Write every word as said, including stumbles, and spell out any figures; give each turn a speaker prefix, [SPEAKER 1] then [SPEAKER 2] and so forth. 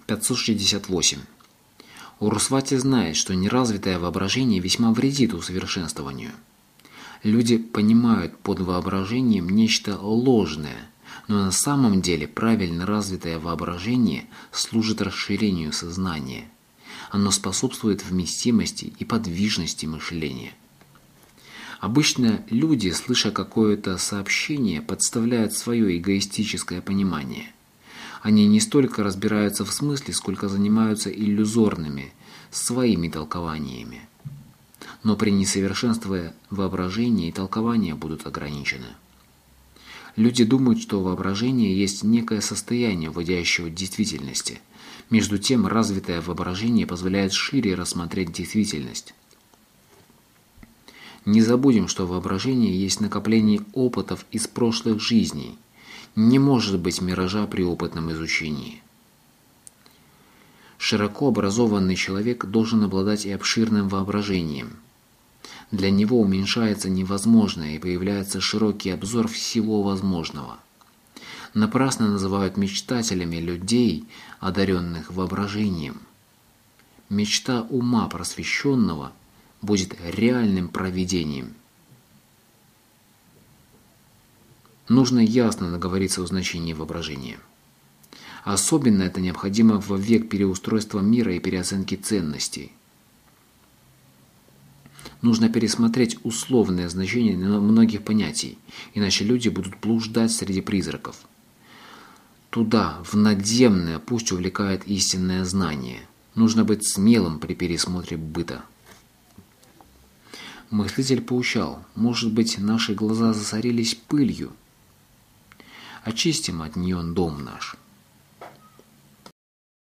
[SPEAKER 1] пятьсот шестьдесят восемь. Урусвати знает, что неразвитое воображение весьма вредит усовершенствованию. Люди понимают под воображением нечто ложное, но на самом деле правильно развитое воображение служит расширению сознания. Оно способствует вместимости и подвижности мышления. Обычно люди, слыша какое-то сообщение, подставляют свое эгоистическое понимание. Они не столько разбираются в смысле, сколько занимаются иллюзорными, своими толкованиями. Но при несовершенстве воображения и толкования будут ограничены. Люди думают, что воображение есть некое состояние, вводящее от действительности. Между тем, развитое воображение позволяет шире рассмотреть действительность. Не забудем, что воображение есть накопление опытов из прошлых жизней. Не может быть миража при опытном изучении. Широко образованный человек должен обладать и обширным воображением. Для него уменьшается невозможное и появляется широкий обзор всего возможного. Напрасно называют мечтателями людей, одаренных воображением. Мечта ума просвещенного будет реальным провидением. Нужно ясно наговориться о значении воображения. Особенно это необходимо в век переустройства мира и переоценки ценностей. Нужно пересмотреть условное значение многих понятий, иначе люди будут блуждать среди призраков. Туда, в надземное, пусть увлекает истинное знание. Нужно быть смелым при пересмотре быта. Мыслитель поучал: может быть, наши глаза засорились пылью? Очистим от нее дом наш.